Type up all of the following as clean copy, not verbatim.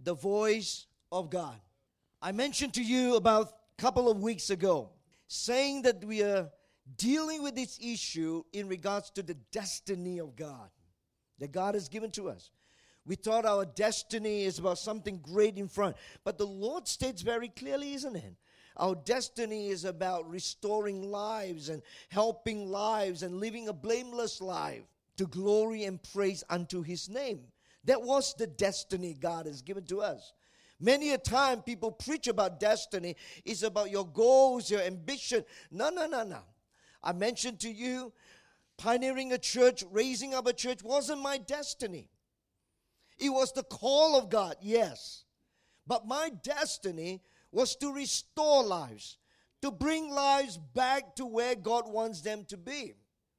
the voice of God. I mentioned to you about a couple of weeks ago, saying that we are dealing with this issue in regards to the destiny of God that God has given to us. We thought our destiny is about something great in front. But the Lord states very clearly, isn't it? Our destiny is about restoring lives and helping lives and living a blameless life to glory and praise unto His name. That was the destiny God has given to us. Many a time people preach about destiny. It's about your goals, your ambition. No. I mentioned to you, pioneering a church, raising up a church wasn't my destiny. It was the call of God, yes. But my destiny was to restore lives, to bring lives back to where God wants them to be,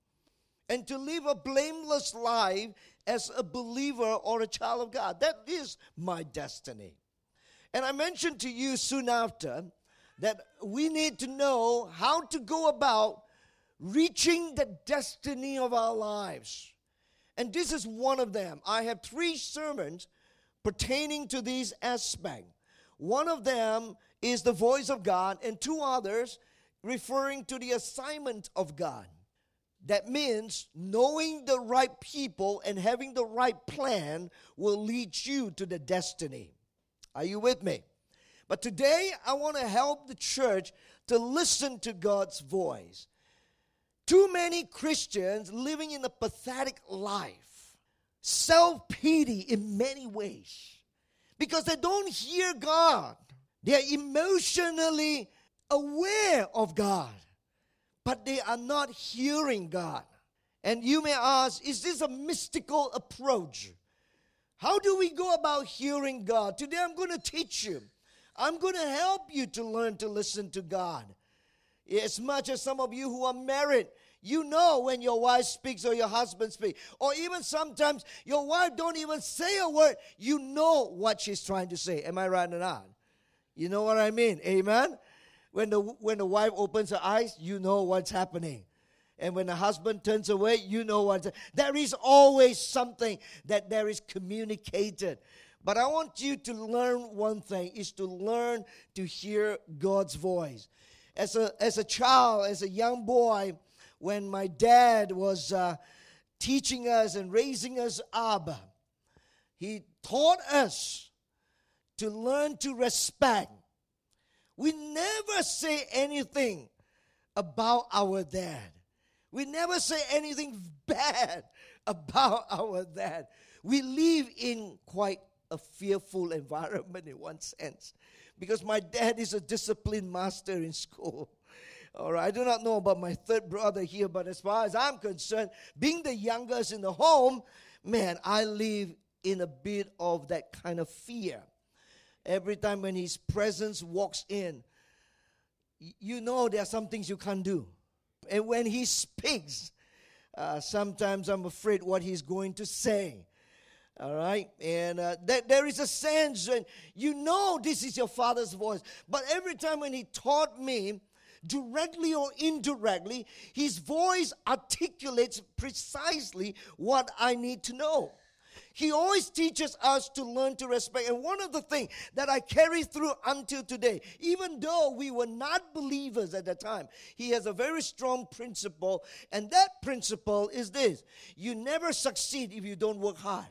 and to live a blameless life as a believer or a child of God. That is my destiny. And I mentioned to you soon after that we need to know how to go about reaching the destiny of our lives. And this is one of them. I have 3 sermons pertaining to these aspects. One of them is the voice of God, and 2 others referring to the assignment of God. That means knowing the right people and having the right plan will lead you to the destiny. Are you with me? But today I want to help the church to listen to God's voice. Too many Christians living in a pathetic life, self-pity in many ways, because they don't hear God. They are emotionally aware of God, but they are not hearing God. And you may ask, is this a mystical approach? How do we go about hearing God? Today I'm going to teach you. I'm going to help you to learn to listen to God. As much as some of you who are married, you know when your wife speaks or your husband speaks. Or even sometimes your wife don't even say a word. You know what she's trying to say. Am I right or not? You know what I mean? Amen? When the wife opens her eyes, you know what's happening. And when the husband turns away, you know what's happening. There is always something that there is communicated. But I want you to learn one thing, is to learn to hear God's voice. As a child, as a young boy, when my dad was teaching us and raising us up, he taught us to learn to respect. We never say anything about our dad. We never say anything bad about our dad. We live in quite a fearful environment in one sense, because my dad is a discipline master in school. All right, I do not know about my third brother here, but as far as I'm concerned, being the youngest in the home, man, I live in a bit of that kind of fear. Every time when his presence walks in, you know there are some things you can't do. And when he speaks, sometimes I'm afraid what he's going to say. All right, and there is a sense when you know this is your father's voice. But every time when he taught me, directly or indirectly, his voice articulates precisely what I need to know. He always teaches us to learn to respect. And one of the things that I carry through until today, even though we were not believers at the time, he has a very strong principle. And that principle is this: you never succeed if you don't work hard.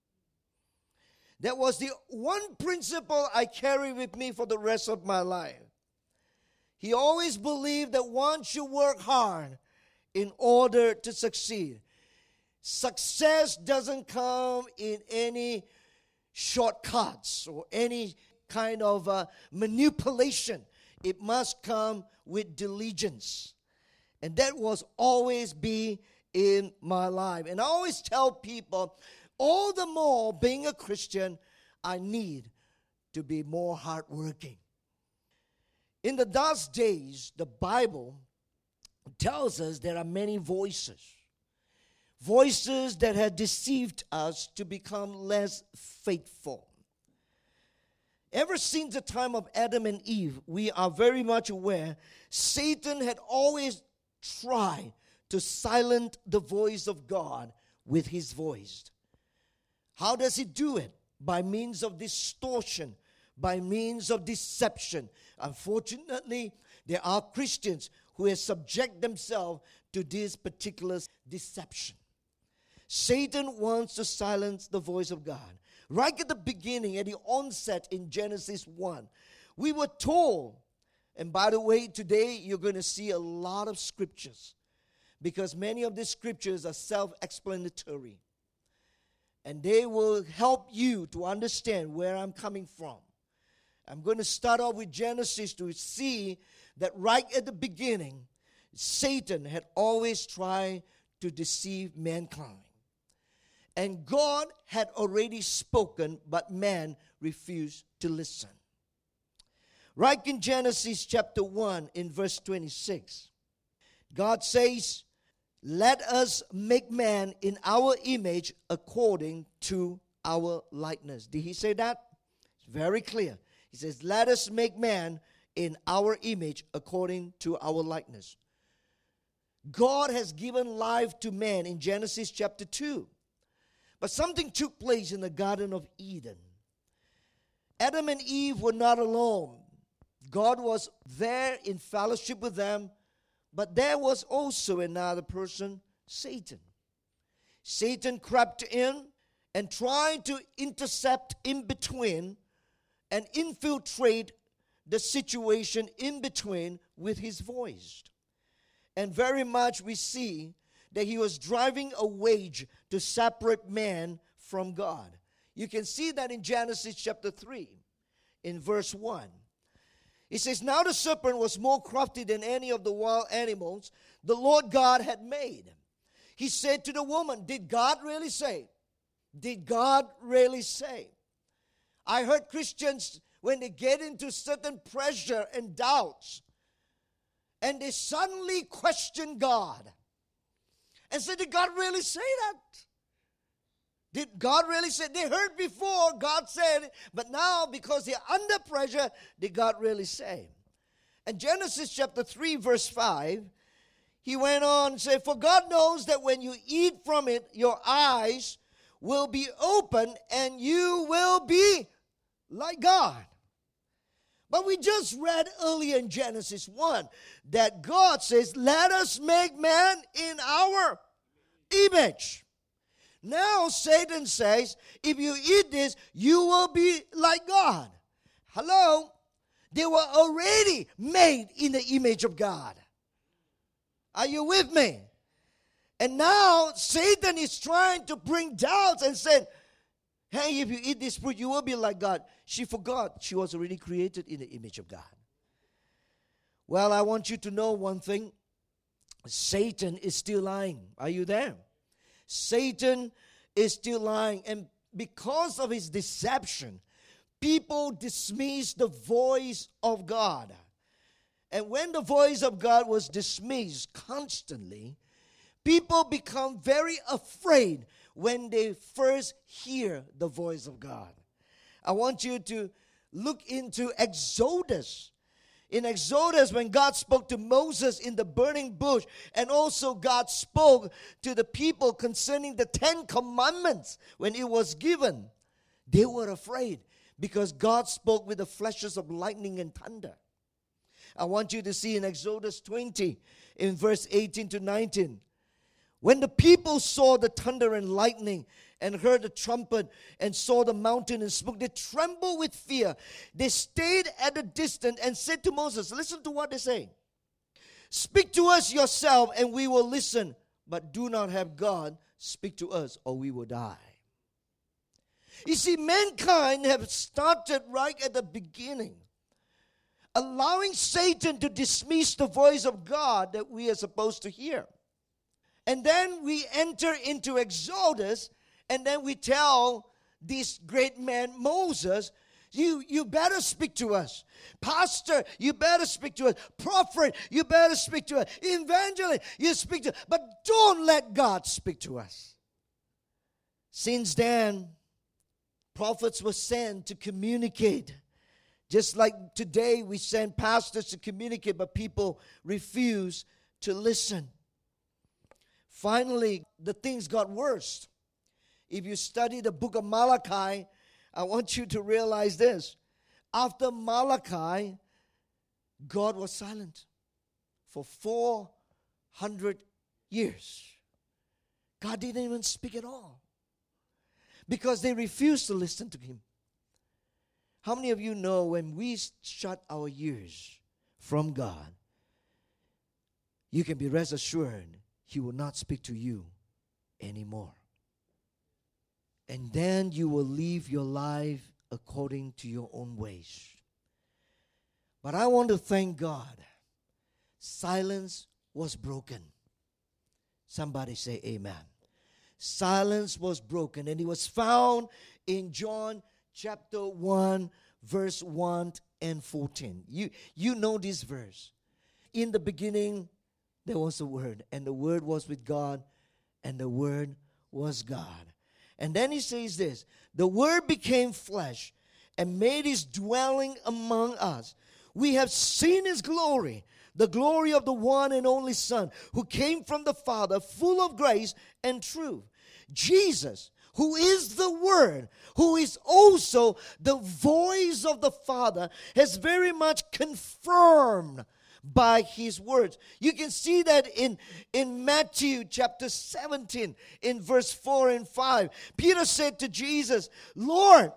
That was the one principle I carry with me for the rest of my life. He always believed that one should work hard in order to succeed. Success doesn't come in any shortcuts or any kind of manipulation. It must come with diligence. And that was always be in my life. And I always tell people, all the more being a Christian, I need to be more hardworking. In the last days, the Bible tells us there are many voices. Voices that have deceived us to become less faithful. Ever since the time of Adam and Eve, we are very much aware Satan had always tried to silence the voice of God with his voice. How does he do it? by means of distortion, by means of deception. Unfortunately, there are Christians who have subject themselves to this particular deception. Satan wants to silence the voice of God. Right at the beginning, at the onset in Genesis 1, we were told, and by the way, today you're going to see a lot of scriptures because many of these scriptures are self-explanatory. And they will help you to understand where I'm coming from. I'm going to start off with Genesis to see that right at the beginning, Satan had always tried to deceive mankind. And God had already spoken, but man refused to listen. Right in Genesis chapter 1 in verse 26, God says, "Let us make man in our image according to our likeness." Did he say that? It's very clear. He says, "Let us make man in our image according to our likeness." God has given life to man in Genesis chapter 2. But something took place in the Garden of Eden. Adam and Eve were not alone. God was there in fellowship with them, but there was also another person, Satan. Satan crept in and tried to intercept in between and infiltrate the situation in between with his voice. And very much we see that he was driving a wedge to separate man from God. You can see that in Genesis chapter 3, in verse 1. It says, "Now the serpent was more crafty than any of the wild animals the Lord God had made. He said to the woman," did God really say? Did God really say? I heard Christians, when they get into certain pressure and doubts, and they suddenly question God and say, "Did God really say that? Did God really say?" They heard before God said it, but now because they're under pressure, did God really say? And Genesis chapter 3 verse 5, he went on and said, "For God knows that when you eat from it, your eyes will be open and you will be like God." But we just read earlier in Genesis 1 that God says, "Let us make man in our image." Now Satan says, if you eat this, you will be like God. Hello? They were already made in the image of God. Are you with me? And now Satan is trying to bring doubts and said, "Hey, if you eat this fruit, you will be like God." She forgot she was already created in the image of God. Well, I want you to know one thing. Satan is still lying. Are you there? Satan is still lying. And because of his deception, people dismiss the voice of God. And when the voice of God was dismissed constantly, people become very afraid when they first hear the voice of God. I want you to look into Exodus. In Exodus, when God spoke to Moses in the burning bush, and also God spoke to the people concerning the 10 commandments when it was given, they were afraid because God spoke with the flashes of lightning and thunder. I want you to see in Exodus 20, in verse 18 to 19, when the people saw the thunder and lightning and heard the trumpet and saw the mountain and smoke, they trembled with fear. They stayed at a distance and said to Moses, listen to what they say. "Speak to us yourself and we will listen, but do not have God speak to us or we will die." You see, mankind have started right at the beginning, allowing Satan to dismiss the voice of God that we are supposed to hear. And then we enter into Exodus, and then we tell this great man Moses, you better speak to us. Pastor, you better speak to us. Prophet, you better speak to us. Evangelist, you speak to us. But don't let God speak to us. Since then, prophets were sent to communicate. Just like today we send pastors to communicate, but people refuse to listen. Finally, the things got worse. If you study the book of Malachi, I want you to realize this. After Malachi, God was silent for 400 years. God didn't even speak at all because they refused to listen to Him. How many of you know when we shut our ears from God, you can be rest assured He will not speak to you anymore. And then you will live your life according to your own ways. But I want to thank God. Silence was broken. Somebody say amen. Silence was broken, and it was found in John chapter 1, verse 1 and 14. You know this verse. In the beginning, there was a Word, and the Word was with God, and the Word was God. And then he says this, the Word became flesh and made His dwelling among us. We have seen His glory, the glory of the one and only Son, who came from the Father, full of grace and truth. Jesus, who is the Word, who is also the voice of the Father, has very much confirmed by His words. You can see that in Matthew chapter 17, in verse 4 and 5. Peter said to Jesus, Lord,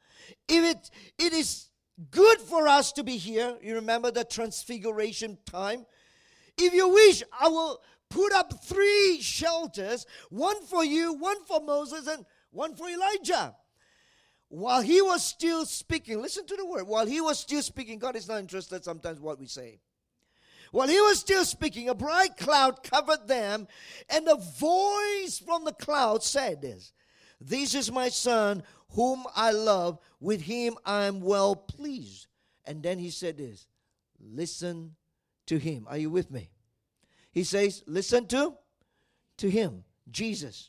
if it is good for us to be here, you remember the transfiguration time? If you wish, I will put up 3 shelters, one for you, one for Moses, and one for Elijah. While he was still speaking, listen to the word, while he was still speaking, God is not interested sometimes what we say. While he was still speaking, a bright cloud covered them, and a voice from the cloud said this, this is my Son, whom I love, with him I am well pleased. And then he said this, listen to him. Are you with me? He says, listen to him, Jesus.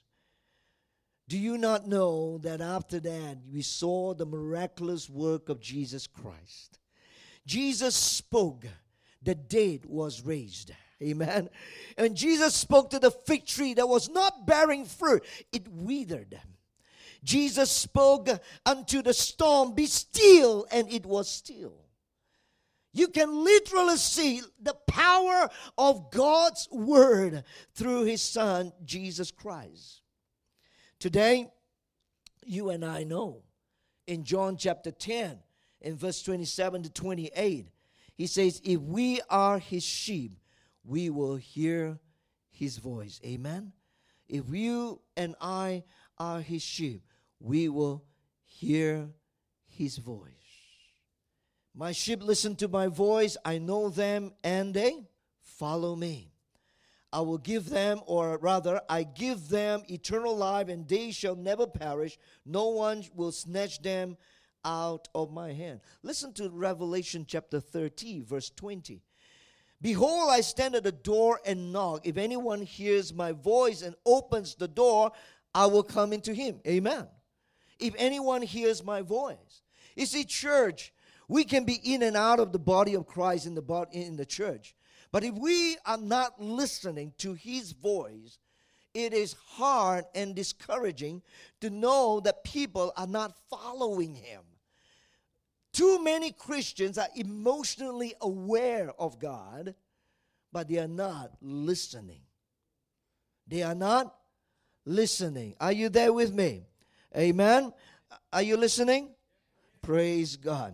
Do you not know that after that we saw the miraculous work of Jesus Christ? Jesus spoke, the dead was raised. Amen. And Jesus spoke to the fig tree that was not bearing fruit. It withered. Jesus spoke unto the storm, be still, and it was still. You can literally see the power of God's word through His Son, Jesus Christ. Today, you and I know in John chapter 10, in verse 27 to 28, He says, if we are His sheep, we will hear His voice. Amen? If you and I are His sheep, we will hear His voice. My sheep listen to my voice. I know them and they follow me. I will give them, or rather, I give them eternal life, and they shall never perish. No one will snatch them out of my hand. Listen to Revelation chapter 30, verse 20. Behold, I stand at the door and knock. If anyone hears my voice and opens the door, I will come into him. Amen. If anyone hears my voice. You see, church, we can be in and out of the body of Christ in the church. But if we are not listening to His voice, it is hard and discouraging to know that people are not following Him. Too many Christians are emotionally aware of God, but they are not listening. They are not listening. Are you there with me? Amen? Are you listening? Praise God.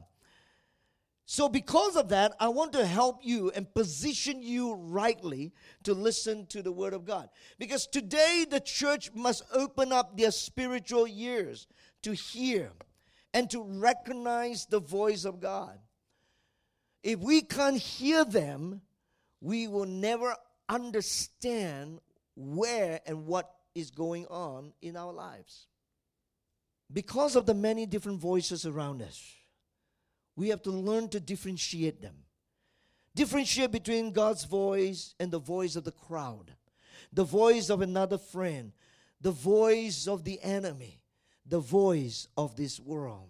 So because of that, I want to help you and position you rightly to listen to the Word of God. Because today the church must open up their spiritual ears to hear and to recognize the voice of God. If we can't hear them, we will never understand where and what is going on in our lives. Because of the many different voices around us, we have to learn to differentiate them. Differentiate between God's voice and the voice of the crowd, the voice of another friend, the voice of the enemy, the voice of this world.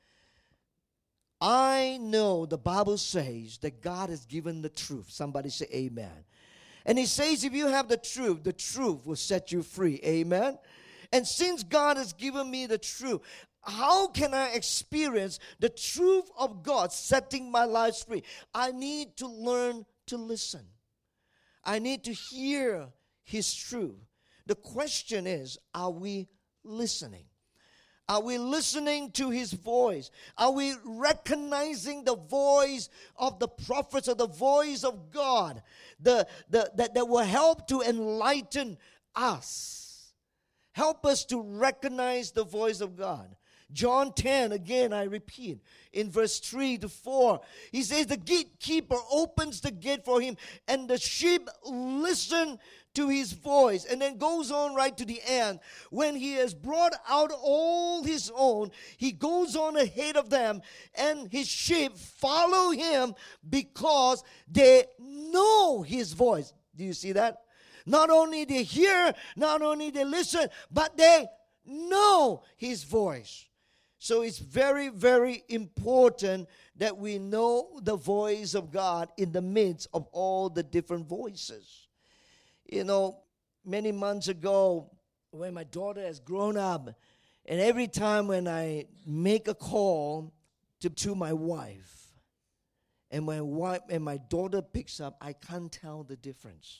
I know the Bible says that God has given the truth. Somebody say amen. And He says if you have the truth will set you free. Amen. And since God has given me the truth, How can I experience the truth of God setting my life free? I need to learn to listen. I need to hear His truth. The question is, are we listening? Are we listening to His voice? Are we recognizing the voice of the prophets or the voice of God that will help to enlighten us? Help us to recognize the voice of God. John 10, again I repeat, in verse 3 to 4, he says the gatekeeper opens the gate for him and the sheep listen to his voice. And then goes on right to the end. When he has brought out all his own, he goes on ahead of them and his sheep follow him because they know his voice. Do you see that? Not only they hear, not only they listen, but they know his voice. So it's very, very important that we know the voice of God in the midst of all the different voices. You know, many months ago, when my daughter has grown up, and every time when I make a call to my wife, and my daughter picks up, I can't tell the difference.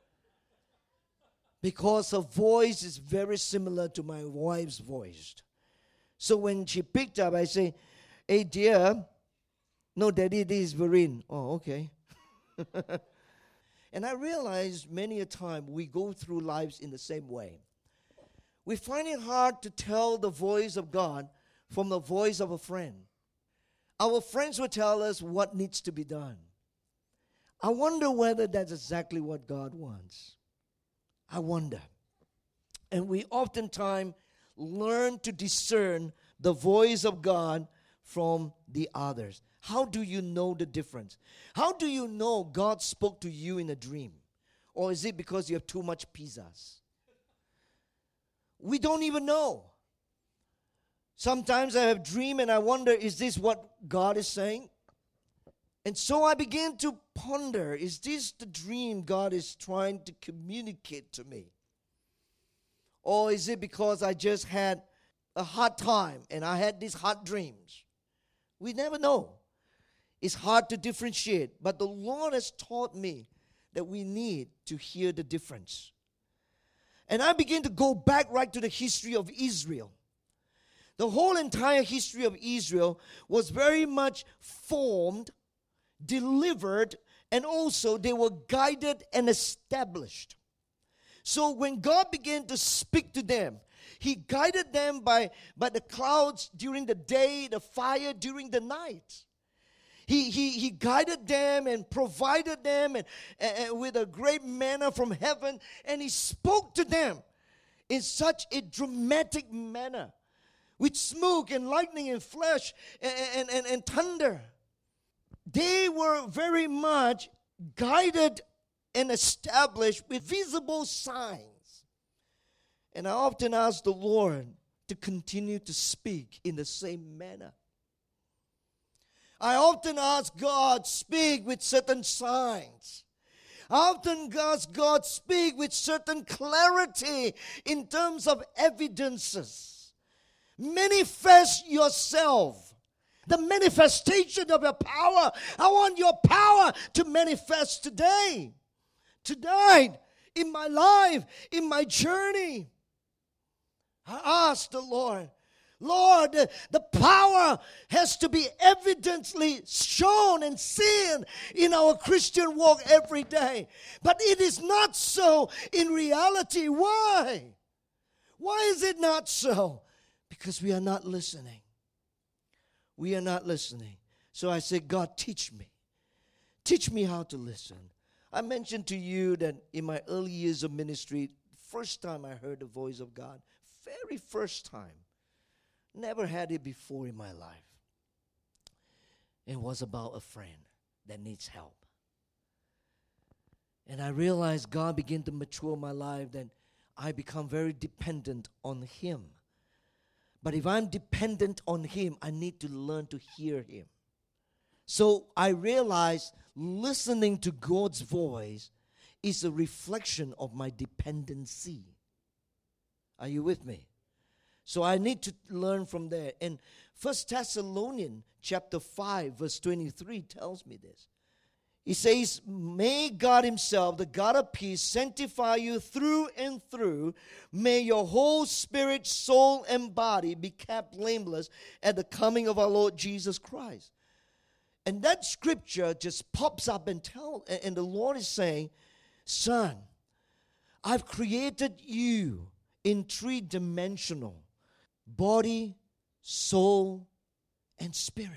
Because her voice is very similar to my wife's voice. So when she picked up, I say, "Hey, dear." "No, Daddy, this is Vereen." "Oh, okay." And I realize many a time we go through lives in the same way. We find it hard to tell the voice of God from the voice of a friend. Our friends will tell us what needs to be done. I wonder whether that's exactly what God wants. I wonder. And we oftentimes learn to discern the voice of God from the others. How do you know the difference? How do you know God spoke to you in a dream? Or is it because you have too much pizzas? We don't even know. Sometimes I have dream and I wonder, is this what God is saying? And so I began to ponder, is this the dream God is trying to communicate to me? Or is it because I just had a hard time and I had these hard dreams? We never know. It's hard to differentiate. But the Lord has taught me that we need to hear the difference. And I began to go back right to the history of Israel. The whole entire history of Israel was very much formed, delivered, and also they were guided and established. So when God began to speak to them, He guided them by the clouds during the day, the fire during the night. He guided them and provided them and with a great manna from heaven, and He spoke to them in such a dramatic manner, with smoke and lightning and flash and thunder. They were very much guided and established with visible signs. And I often ask the Lord to continue to speak in the same manner. I often ask God, speak with certain signs. I often ask God, speak with certain clarity in terms of evidences. Manifest yourself. The manifestation of your power. I want your power to manifest today. Tonight, in my life, in my journey. I ask the Lord, Lord, the power has to be evidently shown and seen in our Christian walk every day. But it is not so in reality. Why? Why is it not so? Because we are not listening. We are not listening. So I say, God, teach me. Teach me how to listen. I mentioned to you that in my early years of ministry, first time I heard the voice of God, very first time. Never had it before in my life. It was about a friend that needs help. And I realized God began to mature my life, that I become very dependent on Him. But if I'm dependent on Him, I need to learn to hear Him. So I realized listening to God's voice is a reflection of my dependency. Are you with me? So I need to learn from there. And 1 Thessalonians chapter 5, verse 23 tells me this. He says, may God himself, the God of peace, sanctify you through and through. May your whole spirit, soul, and body be kept blameless at the coming of our Lord Jesus Christ. And that scripture just pops up and the Lord is saying, son, I've created you in three-dimensional body, soul, and spirit.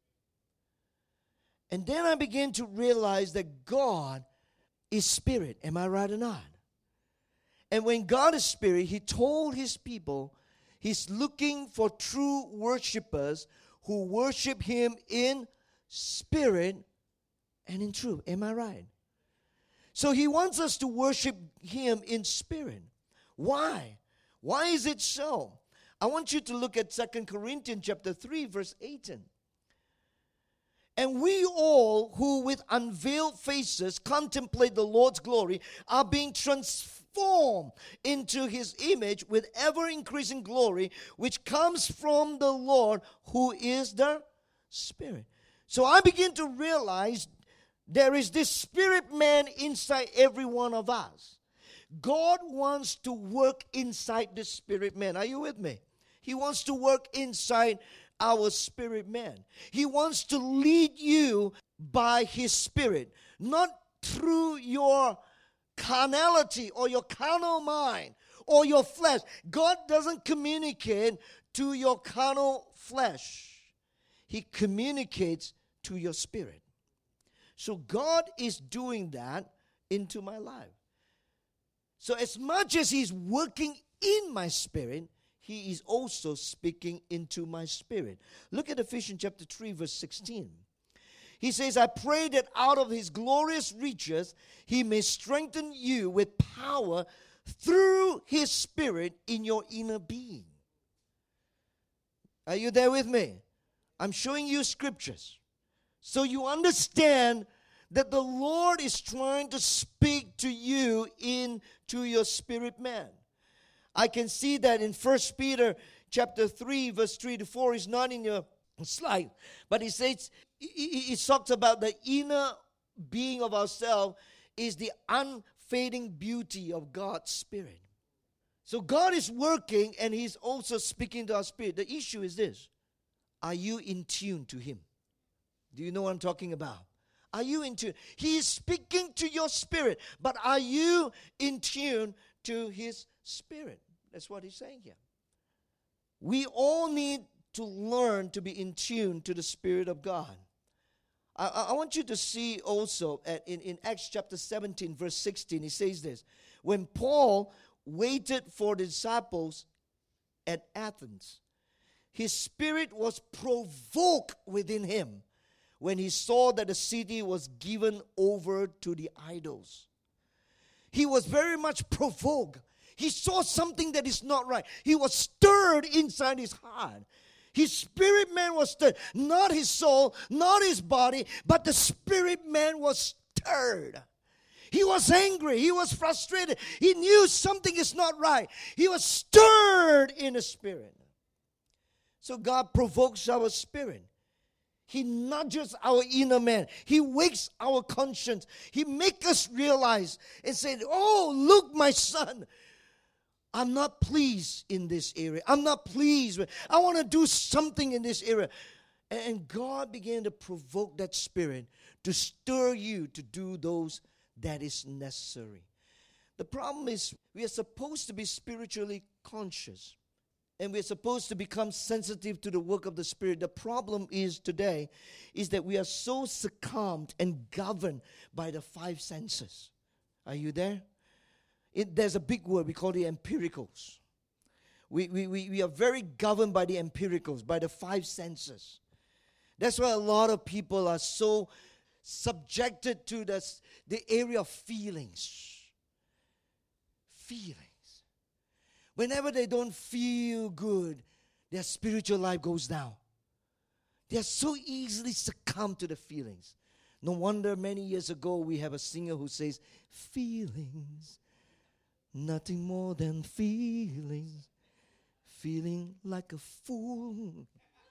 And then I began to realize that God is spirit. Am I right or not? And when God is spirit, he told his people he's looking for true worshipers who worship him in spirit and in truth. Am I right? So he wants us to worship him in spirit. Why? Why is it so? I want you to look at 2 Corinthians chapter 3, verse 18. And we all who with unveiled faces contemplate the Lord's glory are being transformed into his image with ever-increasing glory, which comes from the Lord who is the Spirit. So I begin to realize there is this spirit man inside every one of us. God wants to work inside the spirit man. Are you with me? He wants to work inside our spirit man. He wants to lead you by his spirit, not through your carnality or your carnal mind or your flesh. God doesn't communicate to your carnal flesh. He communicates to your spirit. So God is doing that into my life. So as much as he's working in my spirit, he is also speaking into my spirit. Look at Ephesians chapter 3, verse 16. He says, I pray that out of his glorious riches, he may strengthen you with power through his spirit in your inner being. Are you there with me? I'm showing you scriptures. So you understand that the Lord is trying to speak to you into your spirit man. I can see that in 1 Peter chapter 3, verse 3 to 4. It's not in your slide. But it says, it talks about the inner being of ourselves is the unfading beauty of God's Spirit. So God is working and he's also speaking to our spirit. The issue is this. Are you in tune to him? Do you know what I'm talking about? Are you in tune? He is speaking to your spirit, but are you in tune to his spirit? That's what he's saying here. We all need to learn to be in tune to the Spirit of God. I want you to see also in Acts chapter 17, verse 16, he says this. When Paul waited for the disciples at Athens, his spirit was provoked within him when he saw that the city was given over to the idols. He was very much provoked. He saw something that is not right. He was stirred inside his heart. His spirit man was stirred. Not his soul, not his body, but the spirit man was stirred. He was angry. He was frustrated. He knew something is not right. He was stirred in the spirit. So God provokes our spirit. He nudges our inner man. He wakes our conscience. He makes us realize and say, oh, look, my son, I'm not pleased in this area. I'm not pleased. I want to do something in this area. And God began to provoke that spirit to stir you to do those that is necessary. The problem is we are supposed to be spiritually conscious. And we're supposed to become sensitive to the work of the Spirit. The problem is today is that we are so succumbed and governed by the five senses. Are you there? There's a big word. We call it empiricals. We are very governed by the empiricals, by the five senses. That's why a lot of people are so subjected to the area of feelings. Feelings. Whenever they don't feel good, their spiritual life goes down. They are so easily succumb to the feelings. No wonder many years ago we have a singer who says, feelings, nothing more than feelings. feeling like a fool.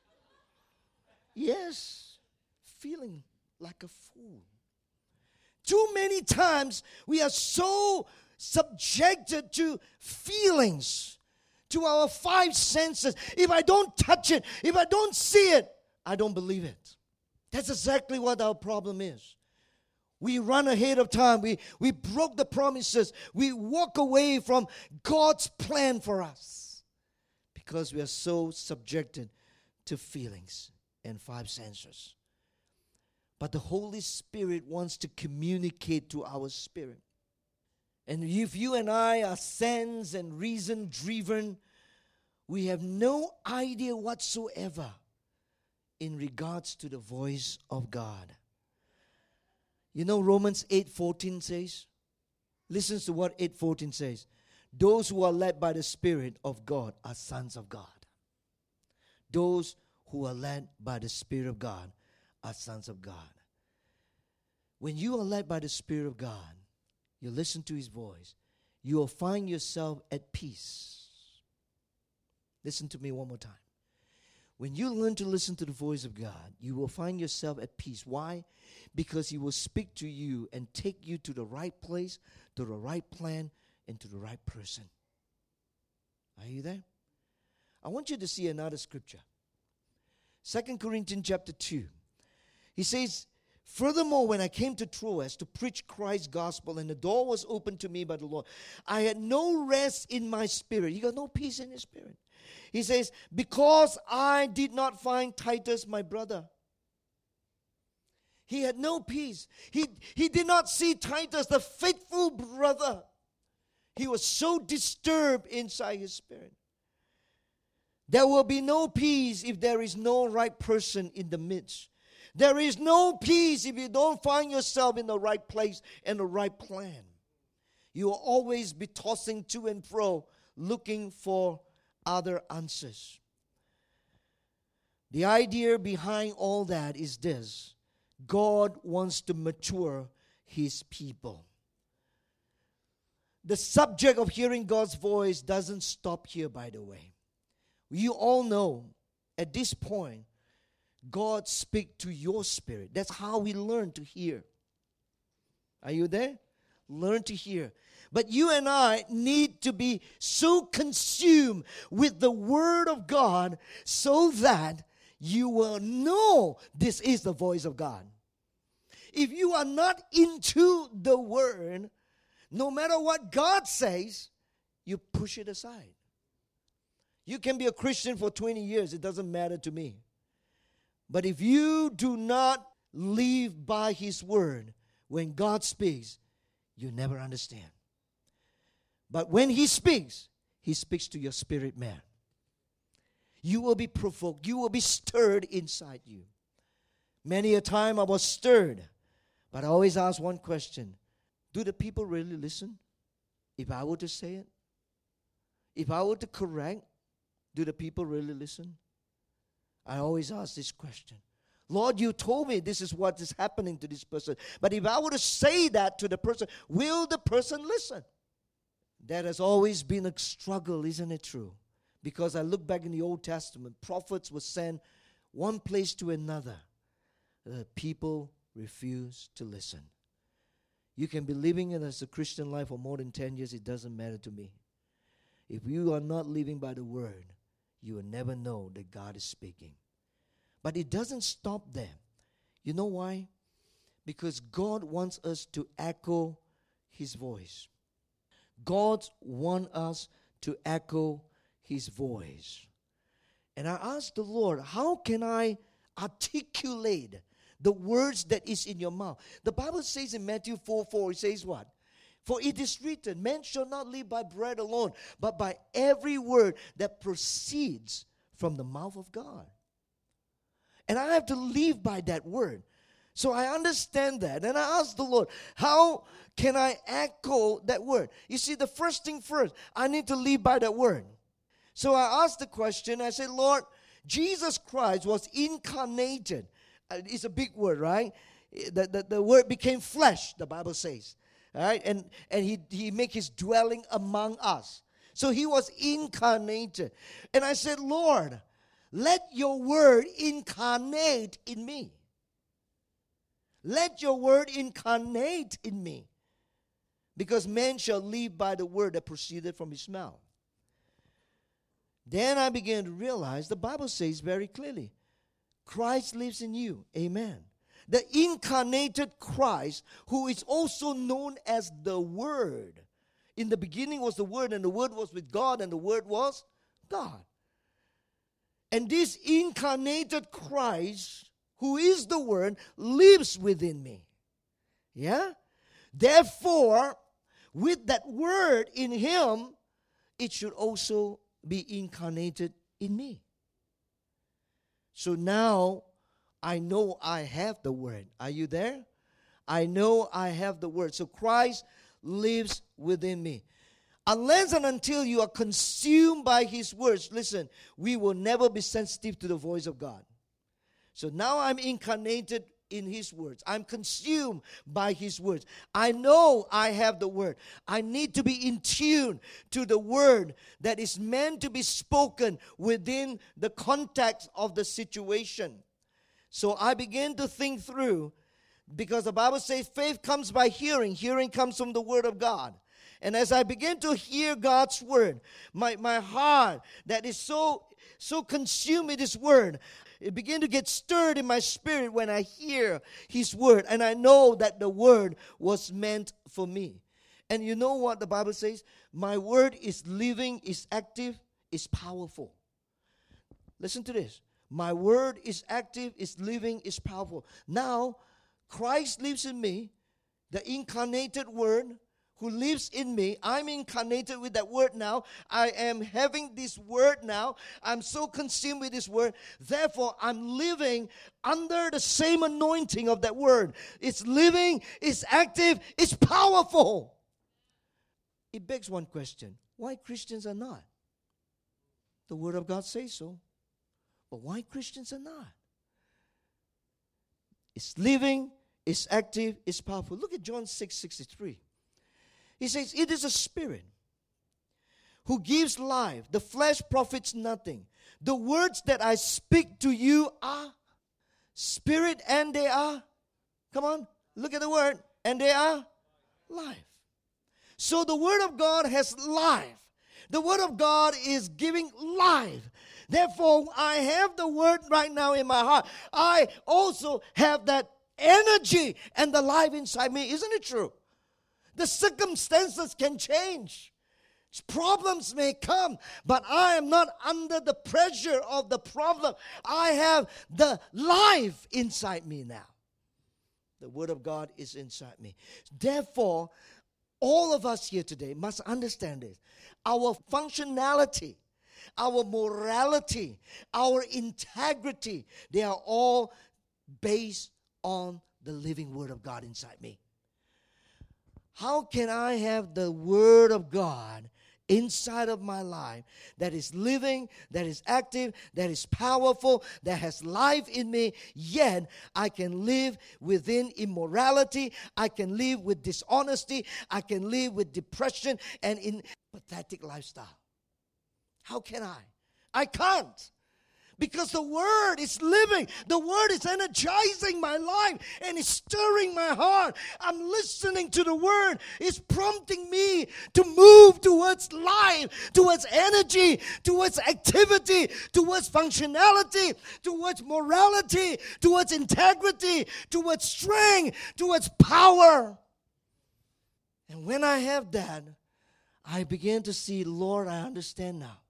Yes, feeling like a fool. Too many times we are so subjected to feelings, to our five senses. If I don't touch it, if I don't see it, I don't believe it. That's exactly what our problem is. We run ahead of time. We broke the promises. We walk away from God's plan for us because we are so subjected to feelings and five senses. But the Holy Spirit wants to communicate to our spirit. And if you and I are sense and reason driven, we have no idea whatsoever in regards to the voice of God. You know Romans 8:14 says? Listen to what 8:14 says. Those who are led by the Spirit of God are sons of God. Those who are led by the Spirit of God are sons of God. When you are led by the Spirit of God, you listen to His voice, you will find yourself at peace. Listen to me one more time. When you learn to listen to the voice of God, you will find yourself at peace. Why? Because He will speak to you and take you to the right place, to the right plan, and to the right person. Are you there? I want you to see another scripture. 2 Corinthians chapter 2. He says, furthermore, when I came to Troas to preach Christ's gospel and the door was opened to me by the Lord, I had no rest in my spirit. He got no peace in his spirit. He says, because I did not find Titus my brother. He had no peace. He did not see Titus, the faithful brother. He was so disturbed inside his spirit. There will be no peace if there is no right person in the midst. There is no peace if you don't find yourself in the right place and the right plan. You will always be tossing to and fro, looking for other answers. The idea behind all that is this: God wants to mature His people. The subject of hearing God's voice doesn't stop here, by the way. You all know at this point, God speaks to your spirit. That's how we learn to hear. Are you there? Learn to hear. But you and I need to be so consumed with the Word of God so that you will know this is the voice of God. If you are not into the Word, no matter what God says, you push it aside. You can be a Christian for 20 years. It doesn't matter to me. But if you do not live by His Word, when God speaks, you never understand. But when He speaks to your spirit man. You will be provoked. You will be stirred inside you. Many a time I was stirred. But I always ask one question. Do the people really listen? If I were to say it? If I were to correct, do the people really listen? I always ask this question. Lord, you told me this is what is happening to this person. But if I were to say that to the person, will the person listen? That has always been a struggle, isn't it true? Because I look back in the Old Testament, prophets were sent one place to another. The people refused to listen. You can be living as a Christian life for more than 10 years, it doesn't matter to me. If you are not living by the Word, you will never know that God is speaking. But it doesn't stop there. You know why? Because God wants us to echo His voice. God wants us to echo His voice. And I asked the Lord, how can I articulate the words that is in your mouth? The Bible says in Matthew 4:4, it says what? For it is written, man shall not live by bread alone, but by every word that proceeds from the mouth of God. And I have to live by that word. So I understand that. And I asked the Lord, how can I echo that word? You see, the first thing first, I need to live by that word. So I asked the question, I said, Lord, Jesus Christ was incarnated. It's a big word, right? The word became flesh, the Bible says. All right? And he make His dwelling among us. So he was incarnated. And I said, Lord, let your word incarnate in me. Let your word incarnate in me. Because man shall live by the word that proceeded from his mouth. Then I began to realize the Bible says very clearly, Christ lives in you. Amen. The incarnated Christ, who is also known as the Word. In the beginning was the Word, and the Word was with God, and the Word was God. And this incarnated Christ, who is the Word, lives within me. Yeah? Therefore, with that Word in Him, it should also be incarnated in me. So now, I know I have the Word. Are you there? I know I have the Word. So Christ lives within me. Unless and until you are consumed by His words, listen, we will never be sensitive to the voice of God. So now I'm incarnated in His words. I'm consumed by His words. I know I have the Word. I need to be in tune to the Word that is meant to be spoken within the context of the situation. So I began to think through, because the Bible says faith comes by hearing. Hearing comes from the Word of God. And as I began to hear God's Word, my heart that is so consumed with His Word, it began to get stirred in my spirit when I hear His Word. And I know that the Word was meant for me. And you know what the Bible says? My Word is living, is active, is powerful. Listen to this. My Word is active, is living, is powerful. Now, Christ lives in me, the incarnated Word who lives in me. I'm incarnated with that Word now. I am having this Word now. I'm so consumed with this Word. Therefore, I'm living under the same anointing of that Word. It's living, it's active, it's powerful. It begs one question. Why Christians are not? The Word of God says so. But why Christians are not? It's living, it's active, it's powerful. Look at John 6:63. He says, it is a spirit who gives life. The flesh profits nothing. The words that I speak to you are spirit and they are, come on, look at the word, and they are life. So the Word of God has life. The Word of God is giving life. Therefore, I have the Word right now in my heart. I also have that energy and the life inside me. Isn't it true? The circumstances can change. Problems may come, but I am not under the pressure of the problem. I have the life inside me now. The Word of God is inside me. Therefore, all of us here today must understand this. Our functionality, our morality, our integrity, they are all based on the living Word of God inside me. How can I have the Word of God inside of my life that is living, that is active, that is powerful, that has life in me, yet I can live within immorality, I can live with dishonesty, I can live with depression and in pathetic lifestyle? How can I? I can't. Because the Word is living. The Word is energizing my life and it's stirring my heart. I'm listening to the Word. It's prompting me to move towards life, towards energy, towards activity, towards functionality, towards morality, towards integrity, towards strength, towards power. And when I have that, I begin to see, Lord, I understand now.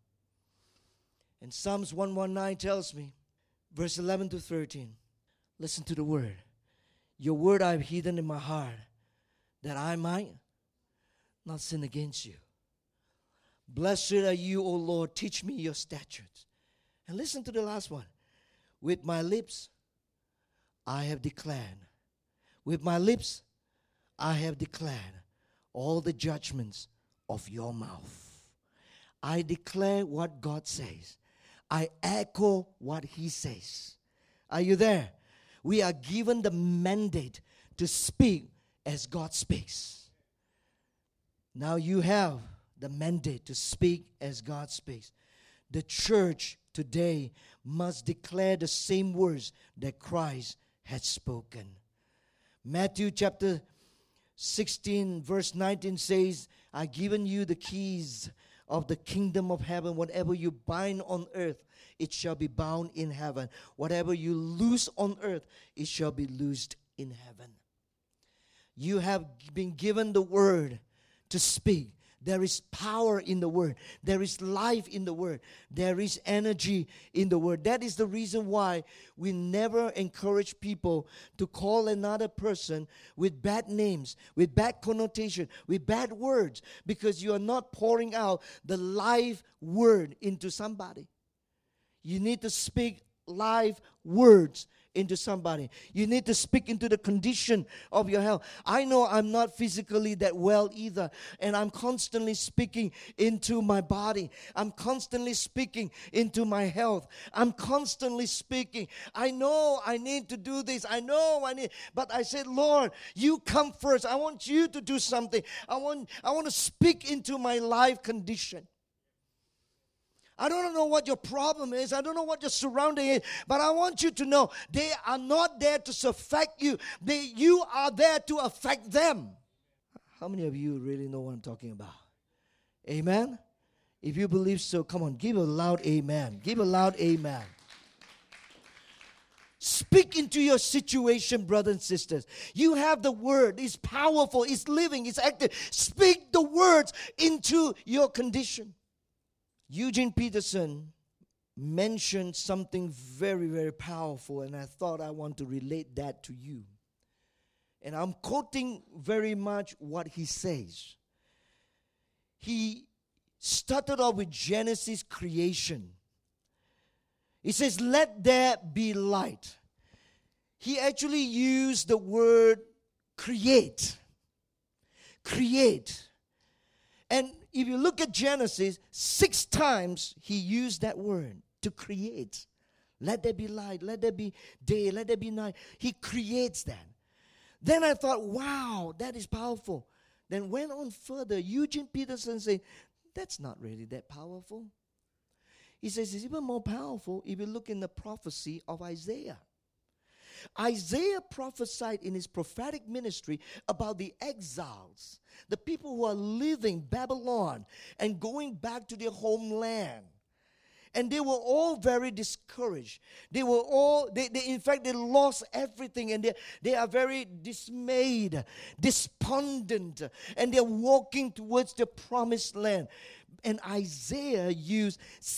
And Psalms 119 tells me, verse 11 to 13, listen to the word. Your word I have hidden in my heart, that I might not sin against you. Blessed are you, O Lord, teach me your statutes. And listen to the last one. With my lips I have declared. With my lips I have declared all the judgments of your mouth. I declare what God says. I echo what He says. Are you there? We are given the mandate to speak as God speaks. Now you have the mandate to speak as God speaks. The church today must declare the same words that Christ had spoken. Matthew chapter 16 verse 19 says, I've given you the keys of the kingdom of heaven. Whatever you bind on earth, it shall be bound in heaven. Whatever you loose on earth, it shall be loosed in heaven. You have been given the word to speak. There is power in the word. There is life in the word. There is energy in the word. That is the reason why we never encourage people to call another person with bad names, with bad connotation, with bad words, because you are not pouring out the live word into somebody. You need to speak live words into somebody. You need to speak into the condition of your health. I know I'm not physically that well either, and I'm constantly speaking into my body. I'm constantly speaking into my health. I'm constantly speaking. I know I need to do this. But I said, Lord, you come first. I want you to do something. I want to speak into my life condition. I don't know what your problem is. I don't know what your surrounding is. But I want you to know they are not there to affect you. You are there to affect them. How many of you really know what I'm talking about? Amen? If you believe so, come on, give a loud amen. Give a loud amen. Speak into your situation, brothers and sisters. You have the word. It's powerful. It's living. It's active. Speak the words into your condition. Eugene Peterson mentioned something very, very powerful, and I thought I want to relate that to you. And I'm quoting very much what he says. He started off with Genesis creation. He says, let there be light. He actually used the word create. Create. And if you look at Genesis, 6 times he used that word, to create. Let there be light, let there be day, let there be night. He creates that. Then I thought, wow, that is powerful. Then went on further. Eugene Peterson said, that's not really that powerful. He says it's even more powerful if you look in the prophecy of Isaiah. Isaiah prophesied in his prophetic ministry about the exiles, the people who are leaving Babylon and going back to their homeland. And they were all very discouraged. They were all, in fact, they lost everything, and they are very dismayed, despondent, and they're walking towards the promised land. And Isaiah used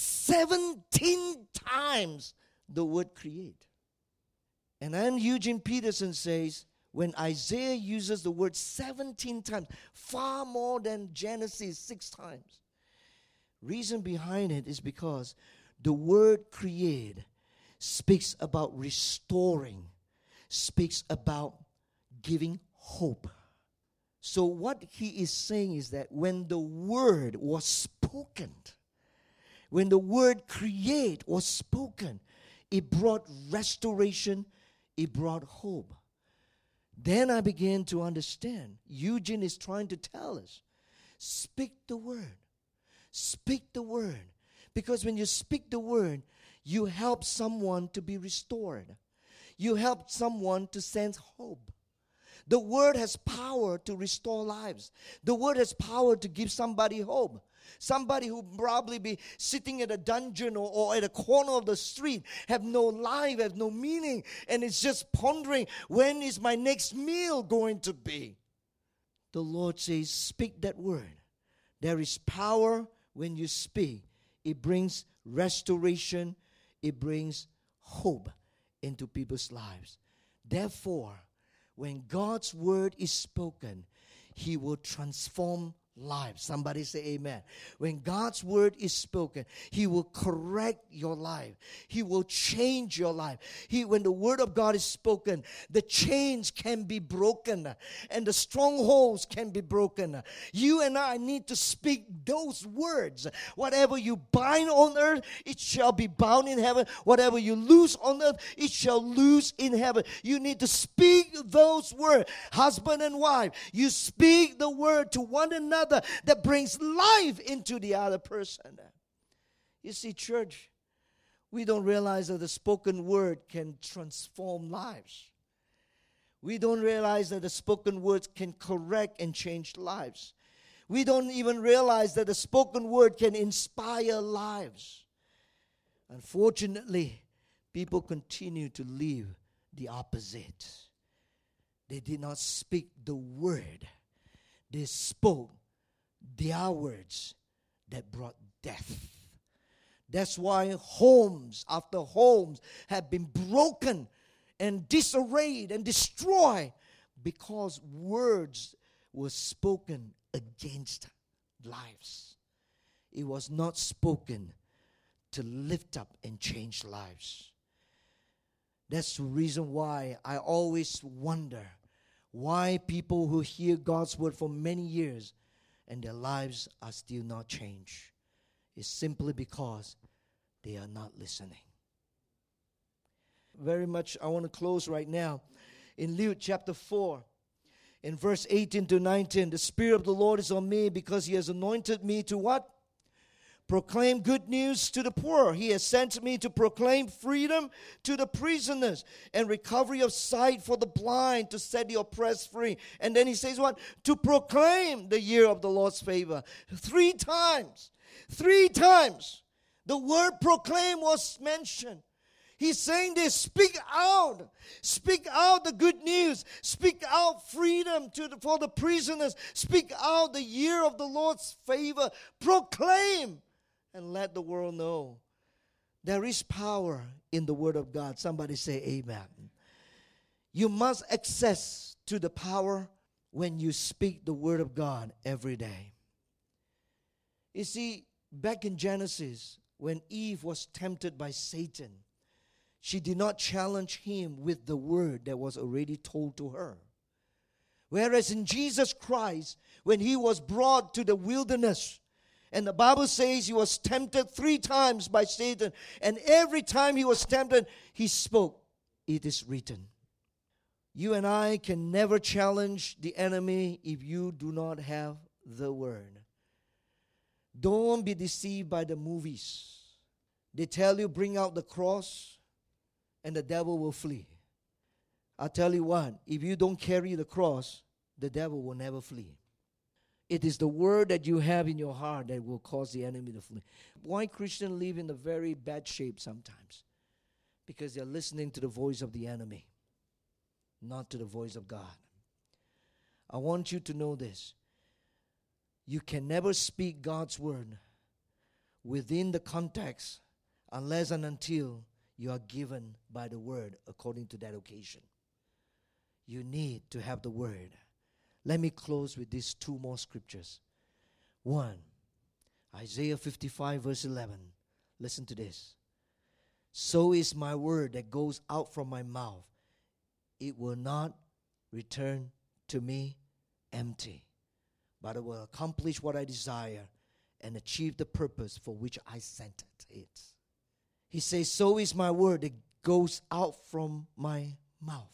17 times the word create. And then Eugene Peterson says, when Isaiah uses the word 17 times, far more than Genesis 6 times. Reason behind it is because the word create speaks about restoring, speaks about giving hope. So what he is saying is that when the word was spoken, when the word create was spoken, it brought restoration, it brought hope. Then I began to understand. Eugene is trying to tell us, speak the word. Speak the word. Because when you speak the word, you help someone to be restored. You help someone to sense hope. The word has power to restore lives. The word has power to give somebody hope. Somebody who probably be sitting at a dungeon or at a corner of the street, have no life, have no meaning, and is just pondering, when is my next meal going to be? The Lord says, speak that word. There is power when you speak. It brings restoration. It brings hope into people's lives. Therefore, when God's word is spoken, He will transform lives. Somebody say amen. When God's word is spoken, He will correct your life. He will change your life. When the word of God is spoken, the chains can be broken and the strongholds can be broken. You and I need to speak those words. Whatever you bind on earth, it shall be bound in heaven. Whatever you loose on earth, it shall loose in heaven. You need to speak those words. Husband and wife, you speak the word to one another another that brings life into the other person. You see, church, we don't realize that the spoken word can transform lives. We don't realize that the spoken words can correct and change lives. We don't even realize that the spoken word can inspire lives. Unfortunately, people continue to live the opposite. They did not speak the word. They spoke their words that brought death. That's why homes after homes have been broken and disarrayed and destroyed because words were spoken against lives. It was not spoken to lift up and change lives. That's the reason why I always wonder why people who hear God's word for many years and their lives are still not changed. It's simply because they are not listening. Very much, I want to close right now. In Luke chapter 4, in verse 18 to 19, the Spirit of the Lord is on me because He has anointed me to what? Proclaim good news to the poor. He has sent me to proclaim freedom to the prisoners and recovery of sight for the blind, to set the oppressed free. And then He says what? To proclaim the year of the Lord's favor. 3 times. 3 times. The word proclaim was mentioned. He's saying this, speak out the good news, speak out freedom for the prisoners, speak out the year of the Lord's favor, proclaim and let the world know. There is power in the word of God. Somebody say amen. You must access to the power when you speak the word of God every day. You see, back in Genesis, when Eve was tempted by Satan, she did not challenge him with the word that was already told to her. Whereas in Jesus Christ, when He was brought to the wilderness, and the Bible says He was tempted 3 times by Satan, and every time He was tempted, He spoke, "It is written." You and I can never challenge the enemy if you do not have the word. Don't be deceived by the movies. They tell you, bring out the cross and the devil will flee. I'll tell you what, if you don't carry the cross, the devil will never flee. It is the word that you have in your heart that will cause the enemy to flee. Why Christians live in a very bad shape sometimes? Because they're listening to the voice of the enemy, not to the voice of God. I want you to know this. You can never speak God's word within the context unless and until you are given by the word according to that occasion. You need to have the word. Let me close with these 2 more scriptures. 1, Isaiah 55 verse 11. Listen to this. So is my word that goes out from my mouth. It will not return to me empty, but it will accomplish what I desire and achieve the purpose for which I sent it. He says, so is my word that goes out from my mouth.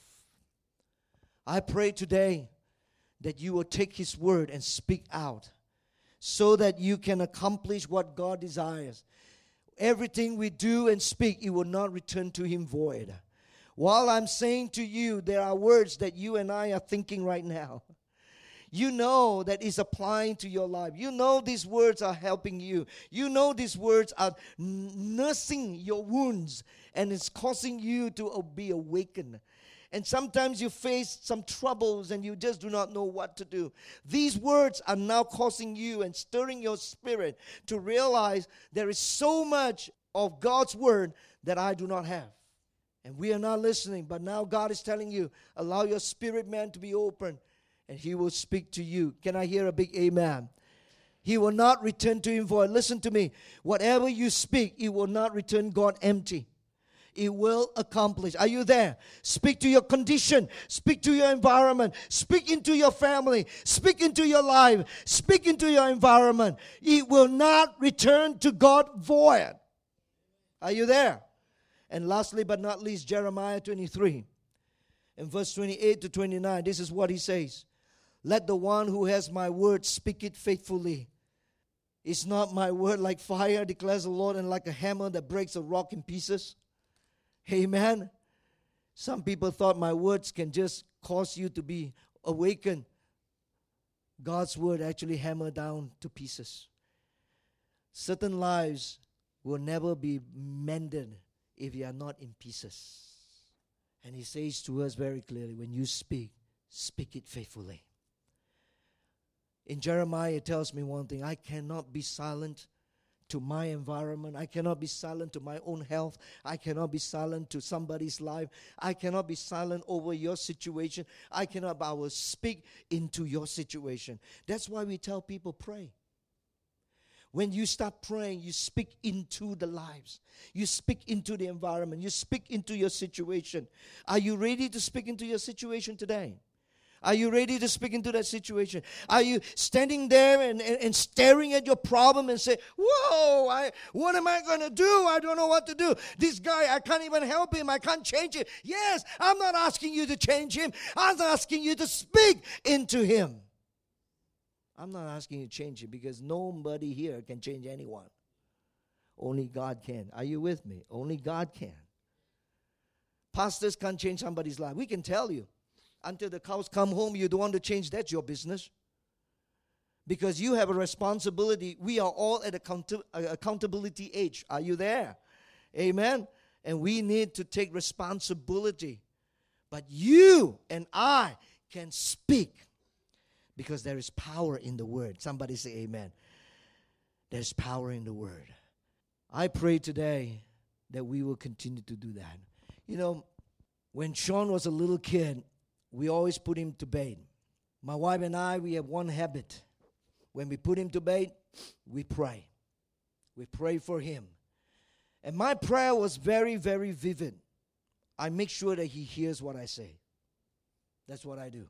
I pray today that you will take His word and speak out so that you can accomplish what God desires. Everything we do and speak, it will not return to Him void. While I'm saying to you, there are words that you and I are thinking right now. You know that it's applying to your life. You know these words are helping you. You know these words are nursing your wounds and it's causing you to be awakened. And sometimes you face some troubles and you just do not know what to do. These words are now causing you and stirring your spirit to realize there is so much of God's word that I do not have. And we are not listening, but now God is telling you, allow your spirit man to be open and He will speak to you. Can I hear a big amen? He will not return to Him void. Listen to me. Whatever you speak, it will not return God empty. It will accomplish. Are you there? Speak to your condition. Speak to your environment. Speak into your family. Speak into your life. Speak into your environment. It will not return to God void. Are you there? And lastly but not least, Jeremiah 23. In verse 28 to 29, this is what he says. Let the one who has my word speak it faithfully. Is not my word like fire, declares the Lord, and like a hammer that breaks a rock in pieces? Amen. Some people thought my words can just cause you to be awakened. God's word actually hammer down to pieces. Certain lives will never be mended if you are not in pieces. And he says to us very clearly, when you speak, speak it faithfully. In Jeremiah, it tells me one thing: I cannot be silent to my environment. I cannot be silent to my own health. I cannot be silent to somebody's life. I cannot be silent over your situation. I will speak into your situation. That's why we tell people, pray. When you start praying, you speak into the lives. You speak into the environment. You speak into your situation. Are you ready to speak into your situation today? Are you ready to speak into that situation? Are you standing there and staring at your problem and say, whoa, what am I going to do? I don't know what to do. This guy, I can't even help him. I can't change him. Yes, I'm not asking you to change him. I'm asking you to speak into him. I'm not asking you to change him because nobody here can change anyone. Only God can. Are you with me? Only God can. Pastors can't change somebody's life. We can tell you. Until the cows come home, you don't want to change, that's your business. Because you have a responsibility. We are all at accountability age. Are you there? Amen? And we need to take responsibility. But you and I can speak because there is power in the word. Somebody say amen. There's power in the word. I pray today that we will continue to do that. You know, when Sean was a little kid, we always put him to bed. My wife and I, we have one habit. When we put him to bed, we pray. We pray for him. And my prayer was very, very vivid. I make sure that he hears what I say. That's what I do.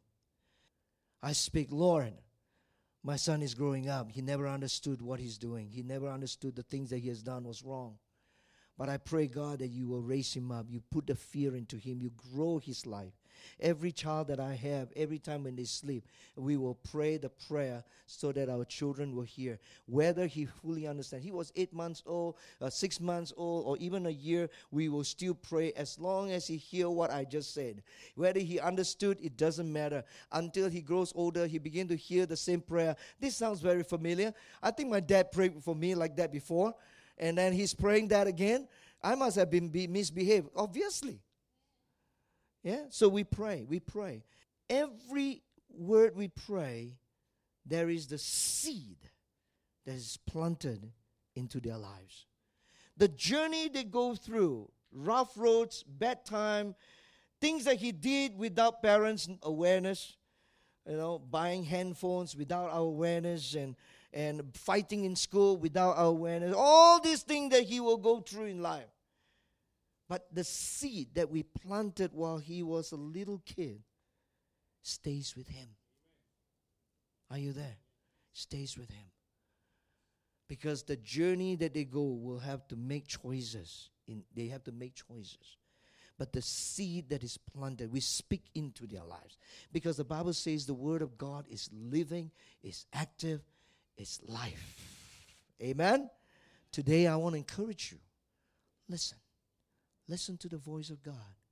I speak, Lord, my son is growing up. He never understood what he's doing. He never understood the things that he has done was wrong. But I pray, God, that you will raise him up. You put the fear into him. You grow his life. Every child that I have, every time when they sleep, we will pray the prayer so that our children will hear. Whether he fully understands. He was 8 months old, 6 months old, or even a year, we will still pray as long as he hear what I just said. Whether he understood, it doesn't matter. Until he grows older, he begin to hear the same prayer. This sounds very familiar. I think my dad prayed for me like that before. And then he's praying that again. I must have been misbehaved, obviously. Yeah, so we pray. Every word we pray, there is the seed that is planted into their lives. The journey they go through, rough roads, bad time, things that he did without parents' awareness, buying handphones without our awareness and fighting in school without our awareness, all these things that he will go through in life. But the seed that we planted while he was a little kid stays with him. Are you there? Stays with him. Because the journey that they go will have to make choices. They have to make choices. But the seed that is planted, we speak into their lives. Because the Bible says the word of God is living, is active, is life. Amen? Today I want to encourage you. Listen. Listen to the voice of God.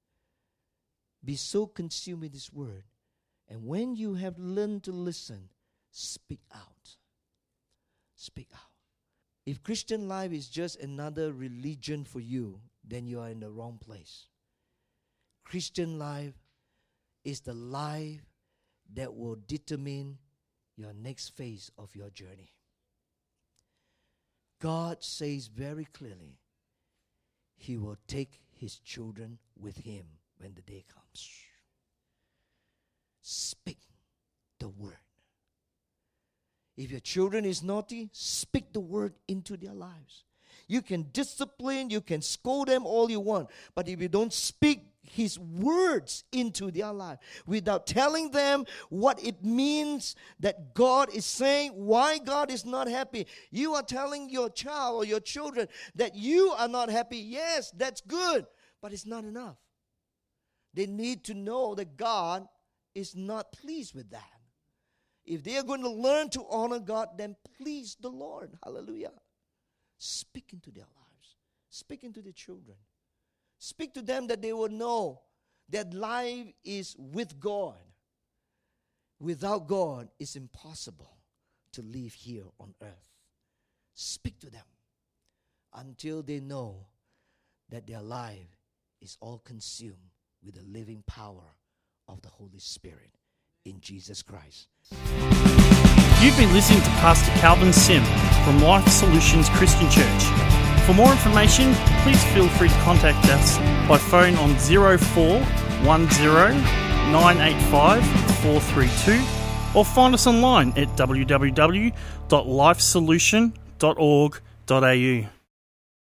Be so consumed with His word. And when you have learned to listen, speak out. Speak out. If Christian life is just another religion for you, then you are in the wrong place. Christian life is the life that will determine your next phase of your journey. God says very clearly, He will take His children with Him when the day comes. Speak the word. If your children is naughty, speak the word into their lives. You can discipline, you can scold them all you want, but if you don't speak His words into their life without telling them what it means that God is saying, why God is not happy, you are telling your child or your children that you are not happy. Yes, that's good, but it's not enough. They need to know that God is not pleased with that. If they are going to learn to honor God, then please the Lord. Hallelujah. Speak into their lives. Speak into the children. Speak to them that they will know that life is with God. Without God, it's impossible to live here on earth. Speak to them until they know that their life is all consumed with the living power of the Holy Spirit in Jesus Christ. You've been listening to Pastor Calvin Sim from Life Solutions Christian Church. For more information, please feel free to contact us by phone on 0410 985 432 or find us online at www.lifesolution.org.au.